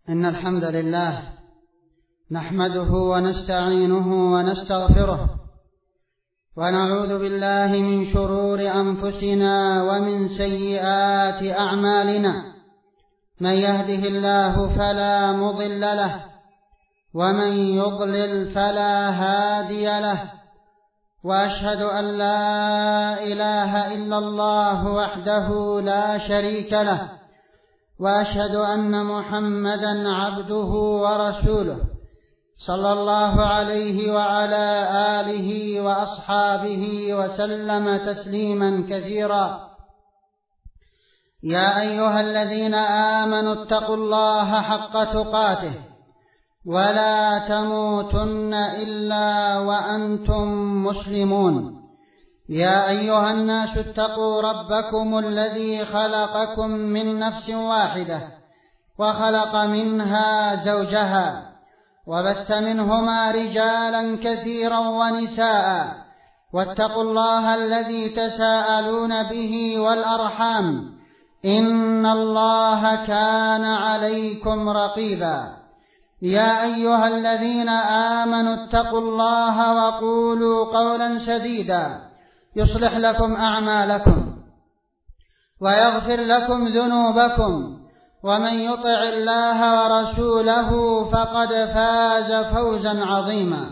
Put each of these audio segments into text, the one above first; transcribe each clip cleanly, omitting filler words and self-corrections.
إن الحمد لله نحمده ونستعينه ونستغفره ونعوذ بالله من شرور أنفسنا ومن سيئات أعمالنا. من يهده الله فلا مضل له ومن يضلل فلا هادي له، وأشهد أن لا إله إلا الله وحده لا شريك له، وأشهد أن محمدا عبده ورسوله صلى الله عليه وعلى آله وأصحابه وسلم تسليما كثيرا. يا أيها الذين آمنوا اتقوا الله حق تقاته ولا تموتن إلا وأنتم مسلمون. يا أيها الناس اتقوا ربكم الذي خلقكم من نفس واحدة وخلق منها زوجها وبث منهما رجالا كثيرا ونساء، واتقوا الله الذي تساءلون به والأرحام إن الله كان عليكم رقيبا. يا أيها الذين آمنوا اتقوا الله وقولوا قولا سديدا يصلح لكم أعمالكم ويغفر لكم ذنوبكم، ومن يطع الله ورسوله فقد فاز فوزا عظيما.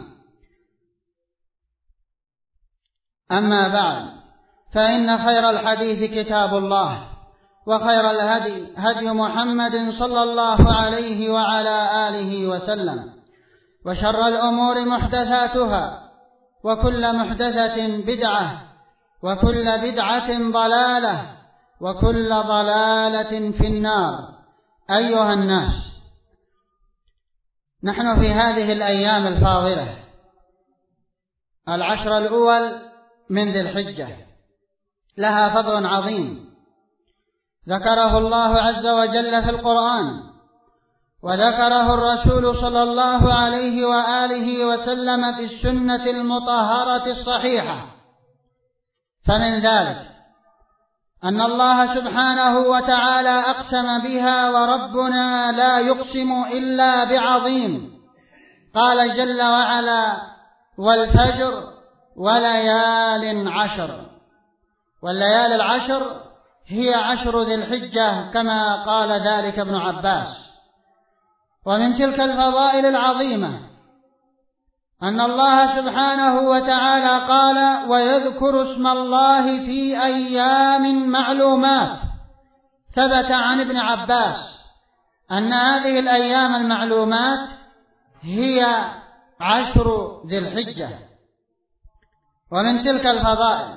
أما بعد، فإن خير الحديث كتاب الله، وخير الهدي هدي محمد صلى الله عليه وعلى آله وسلم، وشر الأمور محدثاتها، وكل محدثة بدعة، وكل بدعة ضلالة، وكل ضلالة في النار. أيها الناس، نحن في هذه الأيام الفاضلة، العشر الأول من ذي الحجة، لها فضل عظيم ذكره الله عز وجل في القرآن، وذكره الرسول صلى الله عليه وآله وسلم في السنة المطهرة الصحيحة. فمن ذلك أن الله سبحانه وتعالى أقسم بها، وربنا لا يقسم إلا بعظيم. قال جل وعلا: والفجر وليال عشر. والليالي العشر هي عشر ذي الحجة كما قال ذلك ابن عباس. ومن تلك الفضائل العظيمة أن الله سبحانه وتعالى قال: ويذكر اسم الله في أيام معلومات. ثبت عن ابن عباس أن هذه الأيام المعلومات هي عشر ذي الحجة. ومن تلك الفضائل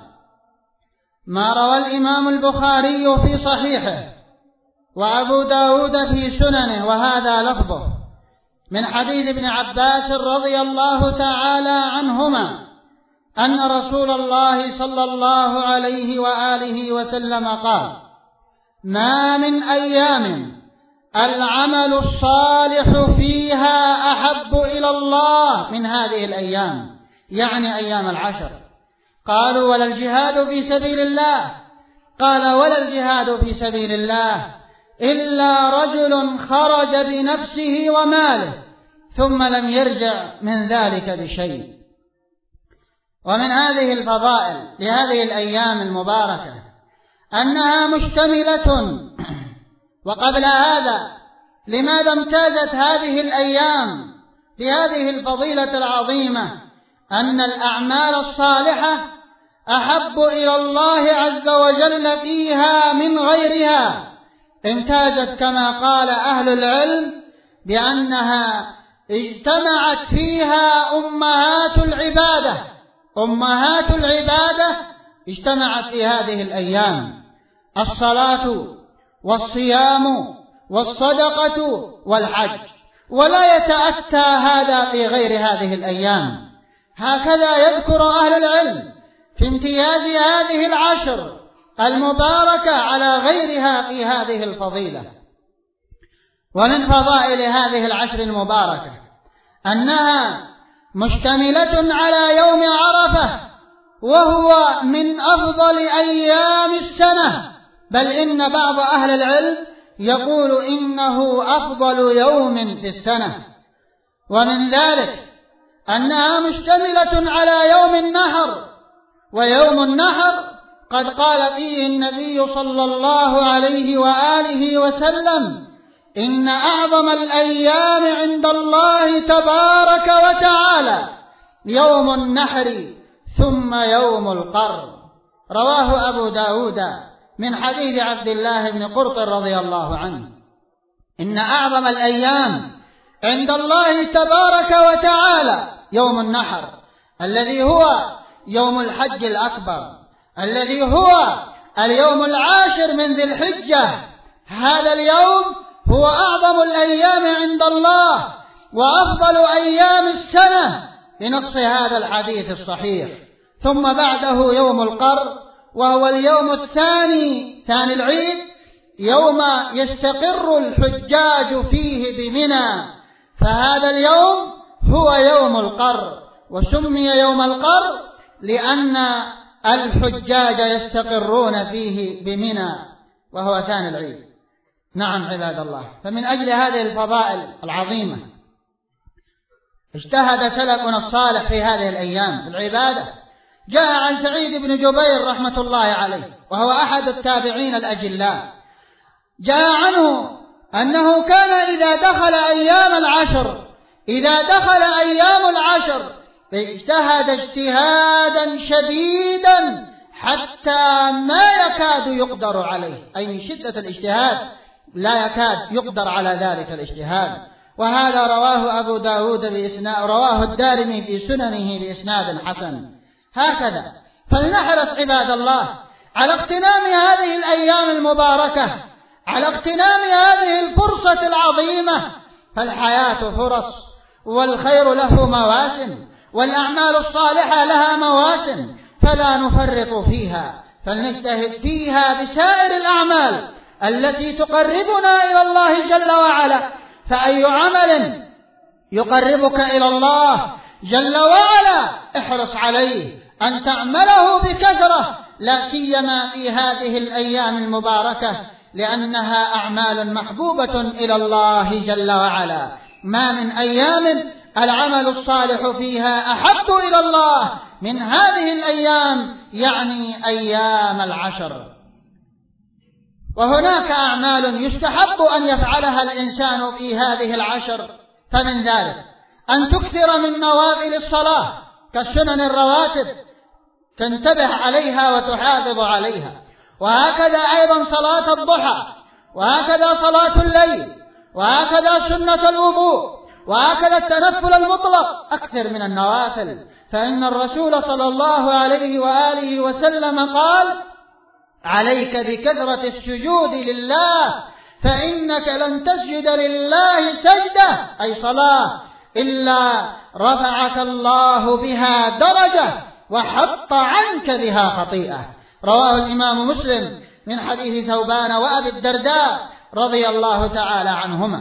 ما روى الإمام البخاري في صحيحه، وأبو داود في سننه، وهذا لفظه، من حديث ابن عباس رضي الله تعالى عنهما أن رسول الله صلى الله عليه وآله وسلم قال: ما من أيام العمل الصالح فيها أحب إلى الله من هذه الأيام، يعني أيام العشر. قالوا: ولا الجهاد في سبيل الله؟ قال: ولا الجهاد في سبيل الله إلا رجل خرج بنفسه وماله ثم لم يرجع من ذلك بشيء. ومن هذه الفضائل لهذه الأيام المباركة أنها مشتملة. وقبل هذا، لماذا امتازت هذه الأيام بهذه الفضيلة العظيمة؟ أن الأعمال الصالحة أحب إلى الله عز وجل فيها من غيرها. امتازت كما قال أهل العلم بأنها اجتمعت فيها أمهات العبادة. أمهات العبادة اجتمعت في هذه الأيام: الصلاة والصيام والصدقة والحج. ولا يتأتى هذا في غير هذه الأيام. هكذا يذكر أهل العلم في امتياز هذه العشر المباركة على غيرها في هذه الفضيلة. ومن فضائل هذه العشر المباركة أنها مشتملة على يوم عرفة، وهو من أفضل أيام السنة، بل إن بعض أهل العلم يقول إنه أفضل يوم في السنة، ومن ذلك أنها مشتملة على يوم النحر، ويوم النحر قد قال فيه النبي صلى الله عليه وآله وسلم: إن أعظم الأيام عند الله تبارك وتعالى يوم النحر ثم يوم القر. رواه أبو داود من حديث عبد الله بن قرط رضي الله عنه. إن أعظم الأيام عند الله تبارك وتعالى يوم النحر، الذي هو يوم الحج الأكبر، الذي هو اليوم 10 من ذي الحجة. هذا اليوم هو أعظم الأيام عند الله وأفضل أيام السنة بنص هذا الحديث الصحيح. ثم بعده يوم القر، وهو اليوم الثاني، ثاني العيد، يوم يستقر الحجاج فيه بمنى، فهذا اليوم هو يوم القر، وسمي يوم القر لأن الحجاج يستقرون فيه بمنى، وهو ثاني العيد. نعم عباد الله، فمن أجل هذه الفضائل العظيمة اجتهد سلفنا الصالح في هذه الأيام في العبادة. جاء عن سعيد بن جبير رحمة الله عليه، وهو أحد التابعين الأجلاء، جاء عنه أنه كان إذا دخل أيام العشر اجتهد اجتهادا شديدا حتى ما يكاد يقدر عليه، أي من شدة الاجتهاد لا يكاد يقدر على ذلك الاجتهاد. وهذا رواه أبو داود رواه الدارمي في سننه بإسناد حسن. هكذا فلنحرص عباد الله على اغتنام هذه الأيام المباركة، على اغتنام هذه الفرصة العظيمة، فالحياة فرص، والخير له مواسم، والأعمال الصالحة لها مواسم، فلا نفرط فيها، فلنجتهد فيها بسائر الأعمال التي تقربنا إلى الله جل وعلا. فأي عمل يقربك إلى الله جل وعلا احرص عليه أن تعمله بكثرة، لا سيما في هذه الأيام المباركة، لأنها أعمال محبوبة إلى الله جل وعلا. ما من أيام العمل الصالح فيها أحب إلى الله من هذه الأيام، يعني أيام العشر. وهناك أعمال يستحب أن يفعلها الإنسان في هذه العشر، فمن ذلك أن تكثر من نوافل الصلاة كالسنن الرواتب، تنتبه عليها وتحافظ عليها، وهكذا أيضا صلاة الضحى، وهكذا صلاة الليل، وهكذا سنة الوضوء، وهكذا التنفل المطلق. أكثر من النوافل، فإن الرسول صلى الله عليه وآله وسلم قال: عليك بكثرة السجود لله، فإنك لن تسجد لله سجدة، أي صلاة، إلا رفعك الله بها درجة وحط عنك بها خطيئة. رواه الإمام مسلم من حديث ثوبان وأبي الدرداء رضي الله تعالى عنهما.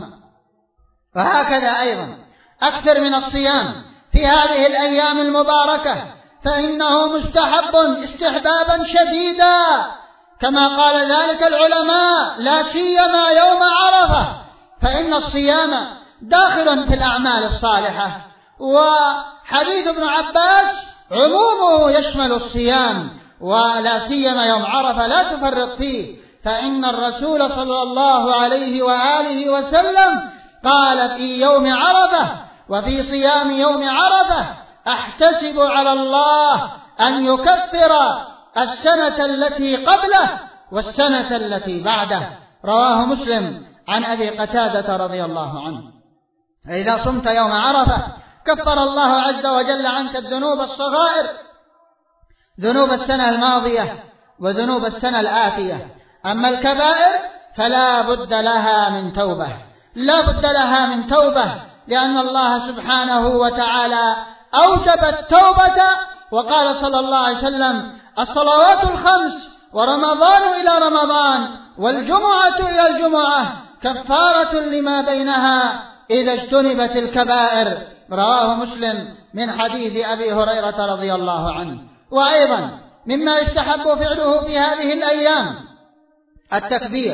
وهكذا أيضا أكثر من الصيام في هذه الأيام المباركة، فإنه مستحب استحبابا شديدا، كما قال ذلك العلماء، لا سيما يوم عرفة، فإن الصيام داخل في الأعمال الصالحة. وحديث ابن عباس عمومه يشمل الصيام، ولا سيما يوم عرفة لا تفرط فيه، فإن الرسول صلى الله عليه وآله وسلم قال في يوم عرفة وفي صيام يوم عرفة: أحتسب على الله أن يكفر السنة التي قبله والسنة التي بعده. رواه مسلم عن أبي قتادة رضي الله عنه. فإذا صمت يوم عرفة كفر الله عز وجل عنك الذنوب الصغائر، ذنوب السنة الماضية وذنوب السنة الآتية. أما الكبائر فلا بد لها من توبة، لا بد لها من توبة، لأن الله سبحانه وتعالى أوجب التوبة، وقال صلى الله عليه وسلم: الصلوات الخمس ورمضان إلى رمضان والجمعة إلى الجمعة كفارة لما بينها إذا اجتنبت الكبائر. رواه مسلم من حديث أبي هريرة رضي الله عنه. وأيضا مما يستحب فعله في هذه الأيام التكبير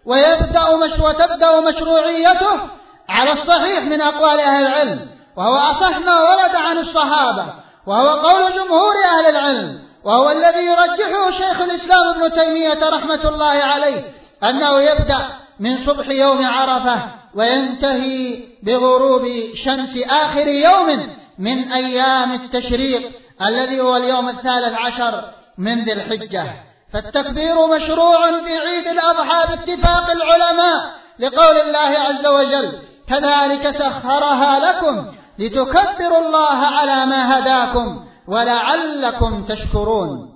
وتبدأ مشروعيته على الصحيح من أقوال أهل العلم، وهو أصح ما ورد عن الصحابة، وهو قول جمهور أهل العلم، وهو الذي يرجحه شيخ الإسلام ابن تيمية رحمة الله عليه، أنه يبدأ من صبح يوم عرفة وينتهي بغروب شمس آخر يوم من أيام التشريق الذي هو اليوم 13 من ذي الحجة. فالتكبير مشروع في عيد الأضحى باتفاق العلماء، لقول الله عز وجل: كذلك سخرها لكم لتكبروا الله على ما هداكم ولعلكم تشكرون.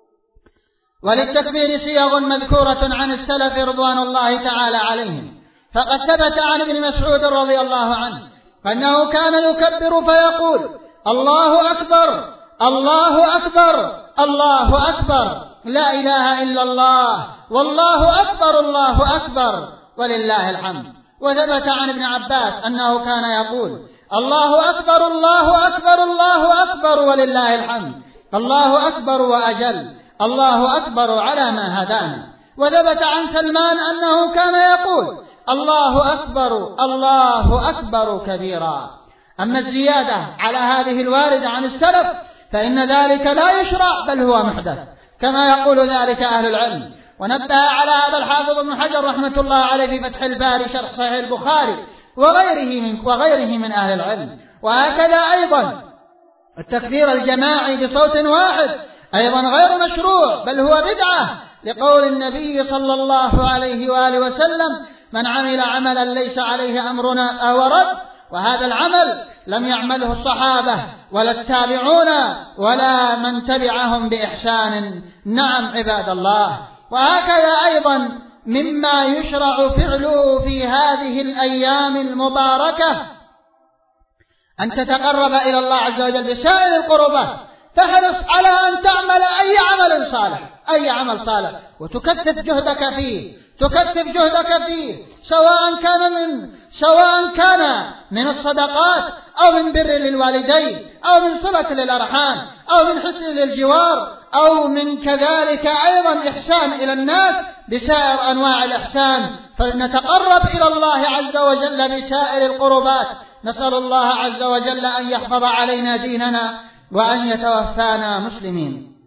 وللتكبير صيغ مذكورة عن السلف رضوان الله تعالى عليهم، فقد ثبت عن ابن مسعود رضي الله عنه أنه كان يكبر فيقول: الله أكبر الله أكبر الله أكبر، لا إله إلا الله، والله أكبر الله أكبر، ولله الحمد. وثبت عن ابن عباس أنه كان يقول: الله أكبر الله أكبر الله أكبر ولله الحمد، الله أكبر وأجل، الله أكبر على ما هدانا. وثبت عن سلمان أنه كان يقول: الله أكبر الله أكبر كبيرا. أما الزيادة على هذه الواردة عن السلف فإن ذلك لا يشرع، بل هو محدث، كما يقول ذلك أهل العلم. ونبه على هذا الحافظ ابن حجر رحمة الله عليه في فتح الباري شرح صحيح البخاري وغيره من أهل العلم. وهكذا أيضا التكبير الجماعي بصوت واحد أيضا غير مشروع، بل هو بدعة، لقول النبي صلى الله عليه وآله وسلم: من عمل عملا ليس عليه أمرنا فهو رد. وهذا العمل لم يعمله الصحابة ولا التابعون ولا من تبعهم بإحسان. نعم عباد الله. وهكذا أيضا مما يشرع فعله في هذه الأيام المباركة أن تتقرب إلى الله عز وجل بسائر القربات، تحرص على أن تعمل أي عمل صالح وتكثف جهدك فيه، سواء كان من الصدقات أو من بر للوالدين أو من صلة للأرحام أو من حسن للجوار أو من كذلك أيضا إحسان إلى الناس بسائر أنواع الإحسان، فلنتقرب إلى الله عز وجل بسائر القربات. نسأل الله عز وجل أن يحفظ علينا ديننا وأن يتوفانا مسلمين.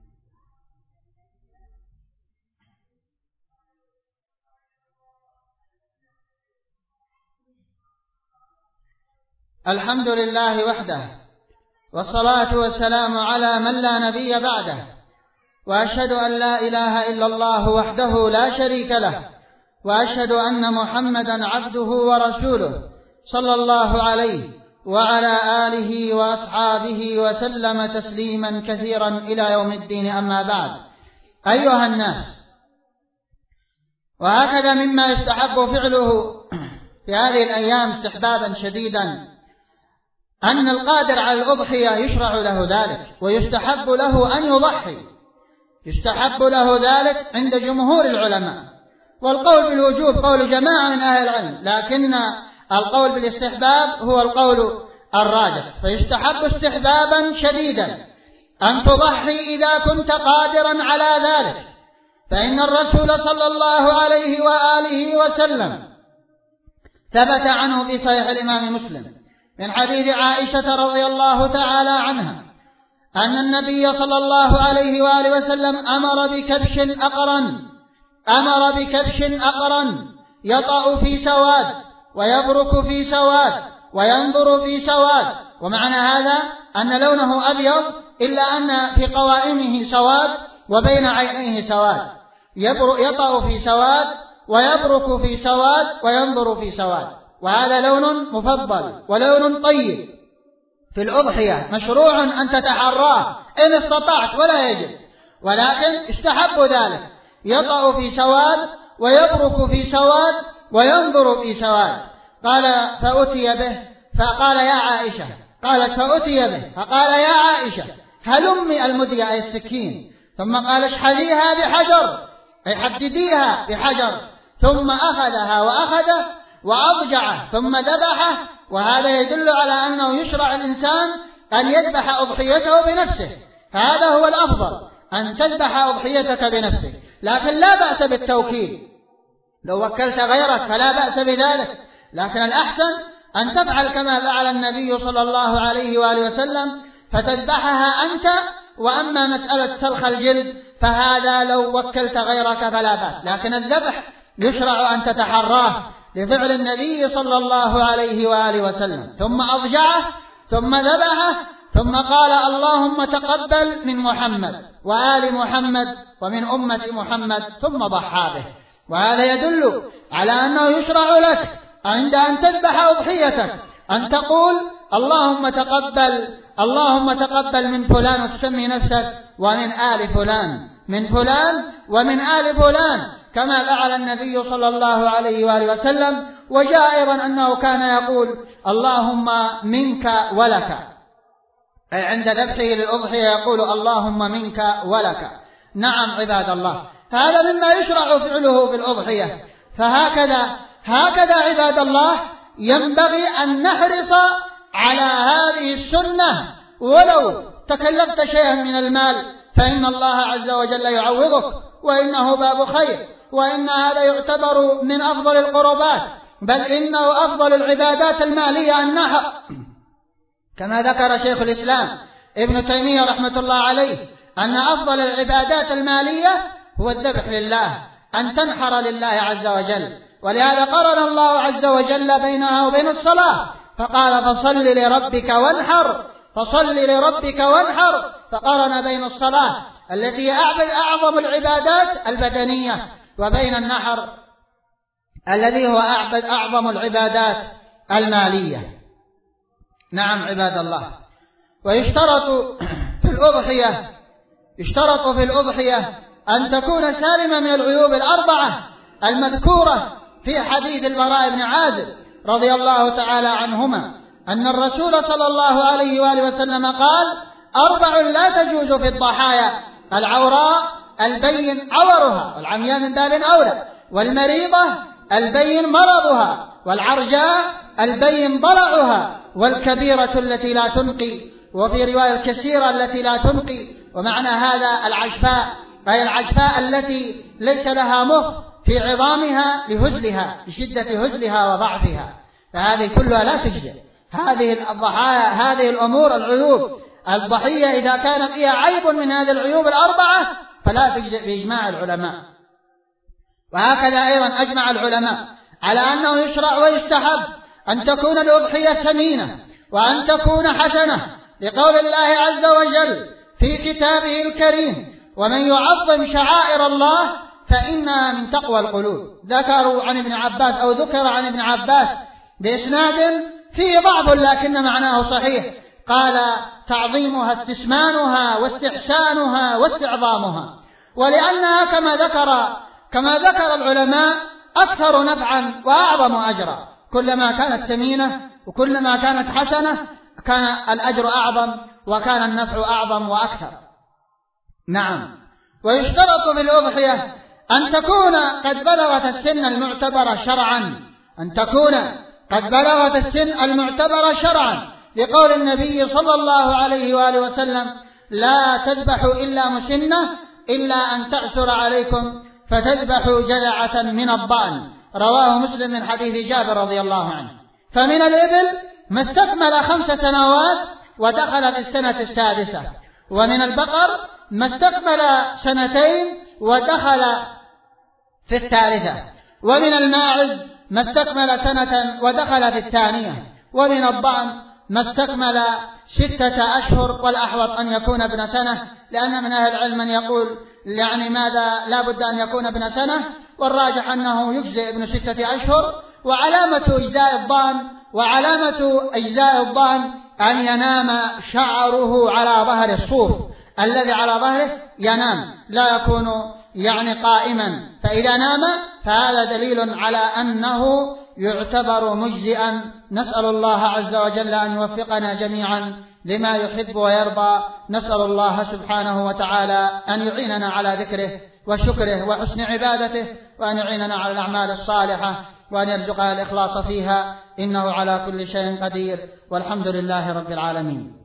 الحمد لله وحده، والصلاة والسلام على من لا نبي بعده، وأشهد أن لا إله إلا الله وحده لا شريك له، وأشهد أن محمدا عبده ورسوله صلى الله عليه وعلى آله وأصحابه وسلم تسليما كثيرا إلى يوم الدين. أما بعد، أيها الناس، وهكذا مما يستحب فعله في هذه الأيام استحبابا شديدا أن القادر على الأضحية يشرع له ذلك، ويستحب له أن يضحي، يستحب له ذلك عند جمهور العلماء. والقول بالوجوب قول جماعة من أهل العلم، لكن القول بالاستحباب هو القول الراجح. فيستحب استحبابا شديدا أن تضحي إذا كنت قادرا على ذلك، فإن الرسول صلى الله عليه وآله وسلم ثبت عنه في صحيح الإمام مسلم من حديث عائشة رضي الله تعالى عنها أن النبي صلى الله عليه وآله وسلم أمر بكبش أقرن يطأ في سواد ويبرك في سواد وينظر في سواد. ومعنى هذا أن لونه أبيض إلا أن في قوائمه سواد وبين عينيه سواد، يطأ في سواد ويبرك في سواد وينظر في سواد. وهذا لون مفضل ولون طيب في الأضحية، مشروع أن تتحراه إن استطعت ولا يجب، ولكن استحب ذلك. يطأ في سواد ويبرك في سواد وينظر في سواد. قال فأتي به فقال يا عائشة، قالت فأتي به فقال يا عائشة هلمي المدية أي السكين، ثم قال اشحذيها بحجر أي حدديها بحجر، ثم أخذها وأخذه وأضجعه ثم ذبحه. وهذا يدل على أنه يشرع الإنسان أن يذبح أضحيته بنفسه، فهذا هو الأفضل أن تذبح أضحيتك بنفسك، لكن لا بأس بالتوكيل، لو وكلت غيرك فلا بأس بذلك، لكن الأحسن أن تفعل كما فعل النبي صلى الله عليه وآله وسلم فتذبحها أنت. وأما مسألة سلخ الجلد فهذا لو وكلت غيرك فلا بأس، لكن الذبح يشرع أن تتحراه لفعل النبي صلى الله عليه وآله وسلم. ثم أضجعه ثم ذبحه ثم قال اللهم تقبل من محمد وآل محمد ومن أمة محمد ثم ضحى به. وهذا يدل على أنه يشرع لك عند أن تذبح أضحيتك أن تقول اللهم تقبل من فلان، وتسمي نفسك ومن آل فلان، من فلان ومن آل فلان، كما فعل النبي صلى الله عليه وآله وسلم. وجاء أيضا أنه كان يقول اللهم منك ولك، أي عند ذبحه للأضحية يقول اللهم منك ولك. نعم عباد الله، هذا مما يشرع فعله في الأضحية. فهكذا عباد الله ينبغي أن نحرص على هذه السنة، ولو تكلفت شيئا من المال فإن الله عز وجل يعوضك، وإنه باب خير، وإن هذا يعتبر من أفضل القربات، بل إنه أفضل العبادات المالية النحر، كما ذكر شيخ الإسلام ابن تيمية رحمة الله عليه أن أفضل العبادات المالية هو الذبح لله، أن تنحر لله عز وجل. ولهذا قرن الله عز وجل بينها وبين الصلاة فقال فصل لربك وانحر، فقرن بين الصلاة التي هي أعظم العبادات البدنية وبين النحر الذي هو أعظم العبادات المالية. نعم عباد الله، ويشترط في الأضحية أن تكون سالمة من العيوب الأربعة المذكورة في حديث البراء بن عازب رضي الله تعالى عنهما أن الرسول صلى الله عليه وآله وسلم قال 4 لا تجوز في الضحايا: العوراء البين عورها، والعمياء من باب أولى، والمريضة البين مرضها، والعرجاء البين ضلعها، والكبيرة التي لا تنقي، وفي رواية الكثيرة التي لا تنقي. ومعنى هذا العجفاء، أي العجفاء التي ليس لها مخ في عظامها لشدة هزلها وضعفها، فهذه كلها لا تجزئ. هذه الضحايا، هذه الأمور العيوب الضحية إذا كان فيها عيب من هذه العيوب الأربعة فلا تجزئ بإجماع العلماء. وهكذا أيضا أجمع العلماء على أنه يشرع ويستحب أن تكون الأضحية ثمينة وأن تكون حسنة، لقول الله عز وجل في كتابه الكريم: ومن يعظم شعائر الله فإنها من تقوى القلوب. ذكر عن ابن عباس بإسناد فيه ضعف لكن معناه صحيح، قال: تعظيمها استسمانها واستحسانها واستعظامها، ولأنها كما ذكر العلماء أكثر نفعا وأعظم أجرا. كلما كانت ثمينة وكلما كانت حسنة كان الأجر أعظم وكان النفع أعظم وأكثر. نعم. ويشترط في الأضحية أن تكون قد بلغت السن المعتبرة شرعا، لقول النبي صلى الله عليه وآله وسلم: لا تذبحوا إلا مسنة إلا أن تعسر عليكم فتذبحوا جذعة من الضأن. رواه مسلم من حديث جابر رضي الله عنه. فمن الإبل ما استكمل 5 سنوات ودخل في السنة السادسة، ومن البقر ما استكمل 2 ودخل في الثالثة، ومن الماعز ما استكمل 1 ودخل في 2، ومن الضأن ما استكمل 6 أشهر، والأحوط أن يكون ابن سنة، لأن من أهل العلم من يقول ماذا لا بد أن يكون ابن سنة، والراجح أنه يجزئ ابن 6 أشهر. وعلامة إجزاء الضأن أن ينام شعره على ظهر الصوف، الذي على ظهره ينام لا يكون قائما، فإذا نام فهذا دليل على أنه يعتبر مجزئا. نسأل الله عز وجل أن يوفقنا جميعا لما يحب ويرضى. نسأل الله سبحانه وتعالى أن يعيننا على ذكره وشكره وحسن عبادته، وأن يعيننا على الأعمال الصالحة، وأن يرزقنا الإخلاص فيها، إنه على كل شيء قدير، والحمد لله رب العالمين.